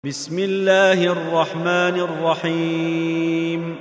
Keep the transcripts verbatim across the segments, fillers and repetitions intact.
بسم الله الرحمن الرحيم.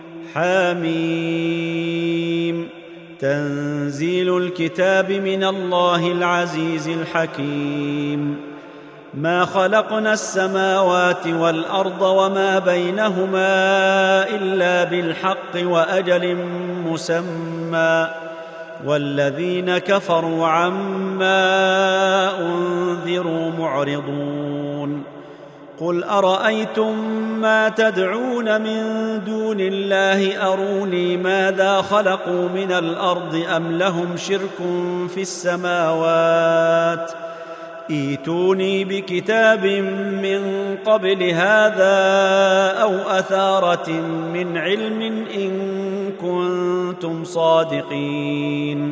حميم. تنزيل الكتاب من الله العزيز الحكيم. ما خلقنا السماوات والأرض وما بينهما إلا بالحق وأجل مسمى، والذين كفروا عما أنذروا معرضون. قل أرأيتم ما تدعون من دون الله أروني ماذا خلقوا من الأرض أم لهم شرك في السماوات؟ ائتوني بكتاب من قبل هذا أو أثارة من علم إن كنتم صادقين.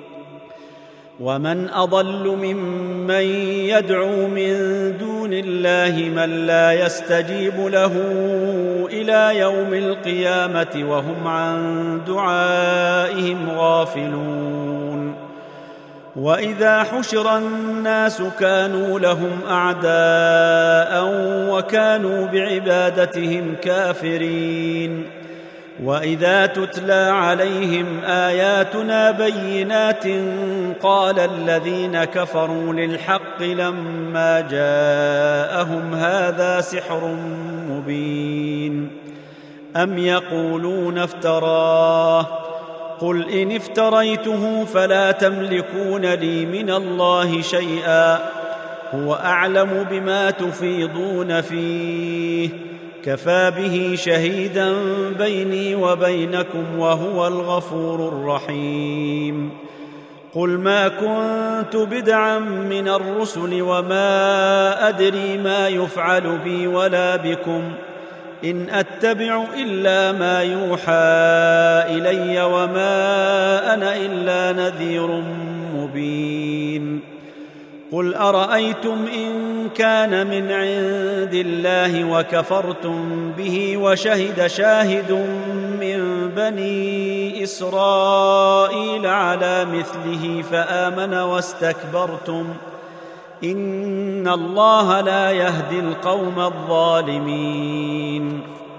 ومن أضل ممن يدعو من دون الله من لا يستجيب له إلى يوم القيامة وهم عن دعائهم غافلون. وإذا حشر الناس كانوا لهم أعداء وكانوا بعبادتهم كافرين. وإذا تتلى عليهم آياتنا بينات قال الذين كفروا للحق لما جاءهم هذا سحر مبين. أم يقولون افتراه؟ قل إن افتريته فلا تملكون لي من الله شيئا، هو أعلم بما تفيضون فيه، كفى به شهيدا بيني وبينكم وهو الغفور الرحيم. قل ما كنت بدعا من الرسل وما أدري ما يفعل بي ولا بكم، إن أتبع إلا ما يوحى إلي وما أنا إلا نذير مبين. قل أرأيتم إن كان من عند الله وكفرتم به وشهد شاهد من بني إسرائيل على مثله فآمن واستكبرتم، إن الله لا يهدي القوم الظالمين.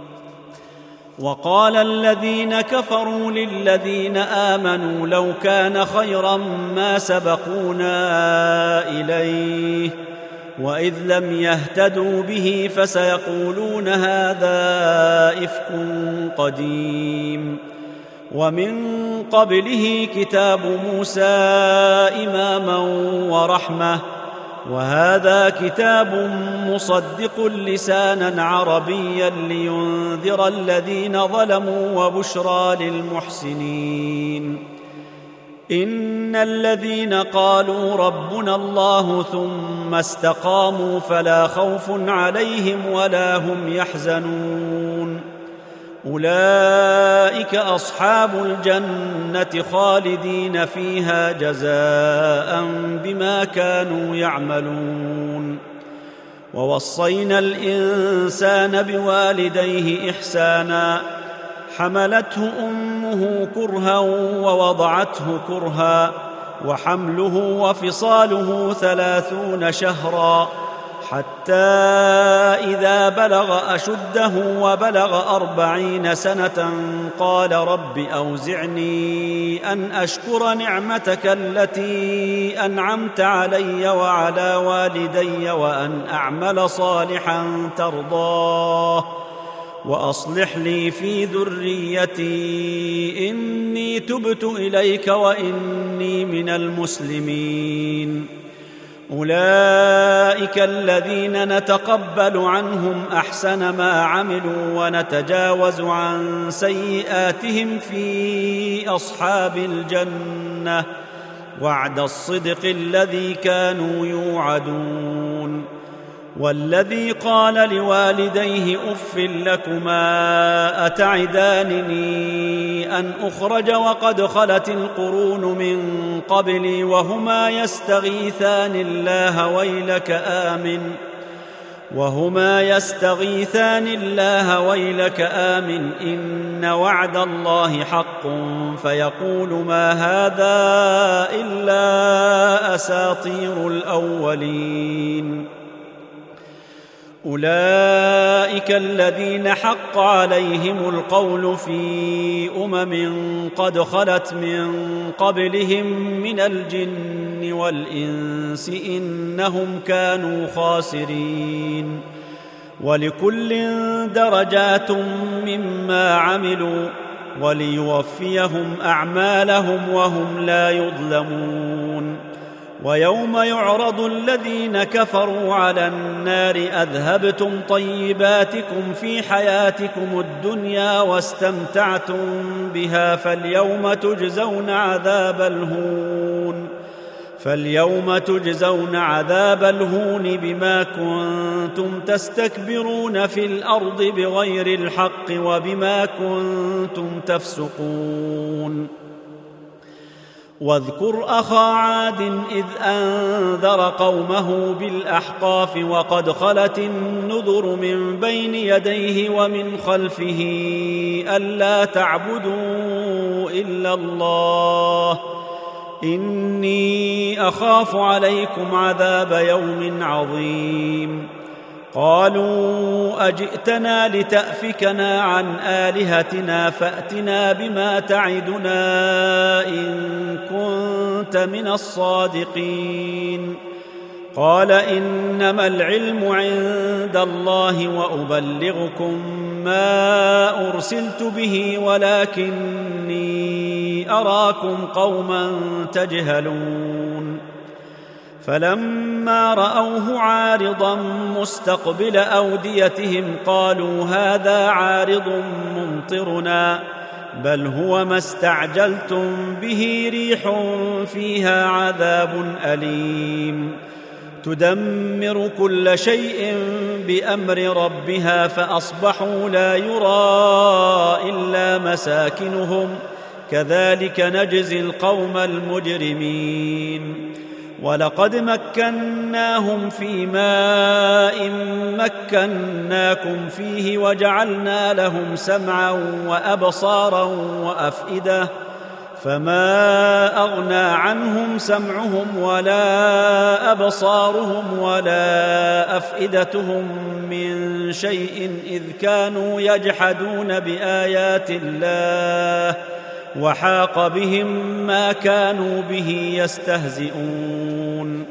وقال الذين كفروا للذين آمنوا لو كان خيرا ما سبقونا إليه، وإذ لم يهتدوا به فسيقولون هذا إفك قديم. ومن قبله كتاب موسى إماما ورحمة، وهذا كتاب مصدق لسانا عربيا لينذر الذين ظلموا وبشرى للمحسنين. إن الذين قالوا ربنا الله ثم استقاموا فلا خوف عليهم ولا هم يحزنون، أولئك أصحاب الجنة خالدين فيها جزاء بما كانوا يعملون. ووصينا الإنسان بوالديه إحسانا، حملته أمه كرها ووضعته كرها، وحمله وفصاله ثلاثون شهرا، حتى إذا بلغ أشده وبلغ أربعين سنة قال رب أوزعني أن أشكر نعمتك التي أنعمت علي وعلى والدي وأن أعمل صالحا ترضاه وأصلح لي في ذريتي إني تبت إليك وإني من المسلمين. أولئك الذين نتقبل عنهم أحسن ما عملوا ونتجاوز عن سيئاتهم في أصحاب الجنة، وعد الصدق الذي كانوا يوعدون. والذي قال لوالديه أف لكما أتعدانني أن أخرج وقد خلت القرون من قبلي وهما يستغيثان الله ويلك آمن وهما يستغيثان الله ويلك آمن إن وعد الله حق فيقول ما هذا إلا أساطير الأولين. أولئك الذين حق عليهم القول في أمم قد خلت من قبلهم من الجن والإنس إنهم كانوا خاسرين. ولكل درجات مما عملوا وليوفيهم أعمالهم وهم لا يظلمون. ويوم يعرض الذين كفروا على النار أذهبتم طيباتكم في حياتكم الدنيا واستمتعتم بها فاليوم تجزون عذاب الهون فاليوم تجزون عذاب الهون بما كنتم تستكبرون في الأرض بغير الحق وبما كنتم تفسقون. واذكر أخا عاد إذ أنذر قومه بالأحقاف وقد خلت النذر من بين يديه ومن خلفه ألا تعبدوا إلا الله إني أخاف عليكم عذاب يوم عظيم. قالوا أجئتنا لتأفكنا عن آلهتنا فأتنا بما تعدنا إن كنت من الصادقين. قال إنما العلم عند الله وأبلغكم ما أرسلت به ولكني أراكم قوما تجهلون. فلما رأوه عارضا مستقبل أوديتهم قالوا هذا عارض ممطرنا بل هو ما استعجلتم به ريح فيها عذاب أليم تدمر كل شيء بأمر ربها فأصبحوا لا يرى إلا مساكنهم كذلك نجزي القوم المجرمين. ولقد مكناهم في ماء مكناكم فيه وجعلنا لهم سمعا وأبصارا وأفئدة فما أغنى عنهم سمعهم ولا أبصارهم ولا أفئدتهم من شيء إذ كانوا يجحدون بآيات الله وحاق بهم ما كانوا به يستهزئون.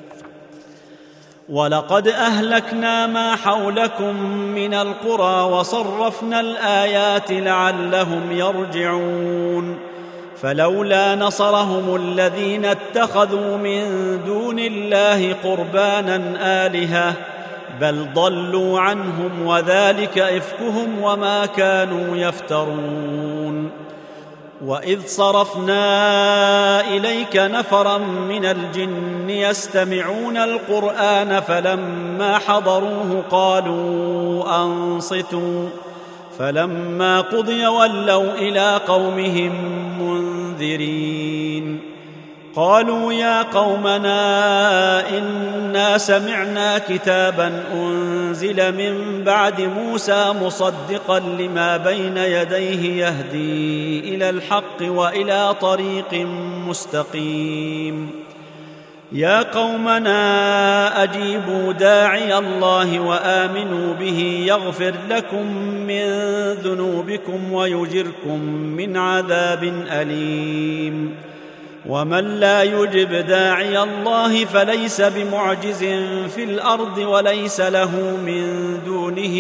ولقد أهلكنا ما حولكم من القرى وصرفنا الآيات لعلهم يرجعون. فلولا نصرهم الذين اتخذوا من دون الله قربانا آلهة بل ضلوا عنهم وذلك إفكهم وما كانوا يفترون. وإذ صرفنا إليك نفرا من الجن يستمعون القرآن فلما حضروه قالوا أنصتوا فلما قضي ولوا إلى قومهم منذرين. قالوا يا قومنا إنا سمعنا كتابا أنزل من بعد موسى مصدقا لما بين يديه يهدي إلى الحق وإلى طريق مستقيم. يا قومنا أجيبوا داعي الله وآمنوا به يغفر لكم من ذنوبكم ويجركم من عذاب أليم. ومن لا يجب داعي الله فليس بمعجز في الأرض وليس له من دونه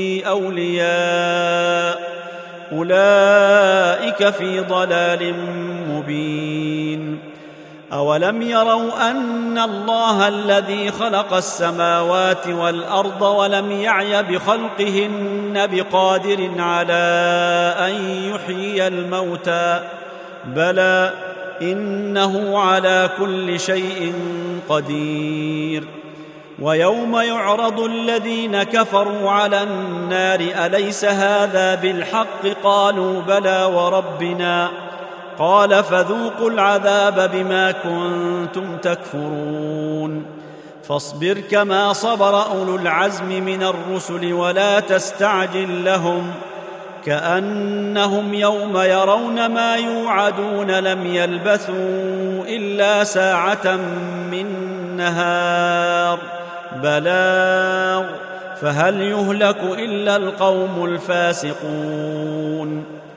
أولياء أولئك في ضلال مبين. أولم يروا أن الله الذي خلق السماوات والأرض ولم يعي بخلقهن بقادر على أن يحيي الموتى بلى إنه على كل شيء قدير. ويوم يعرض الذين كفروا على النار أليس هذا بالحق قالوا بلى وربنا قال فذوقوا العذاب بما كنتم تكفرون. فاصبر كما صبر أولو العزم من الرسل ولا تستعجل لهم كأنهم يوم يرون ما يوعدون لم يلبثوا إلا ساعة من نهار بلاغ فهل يهلك الا القوم الفاسقون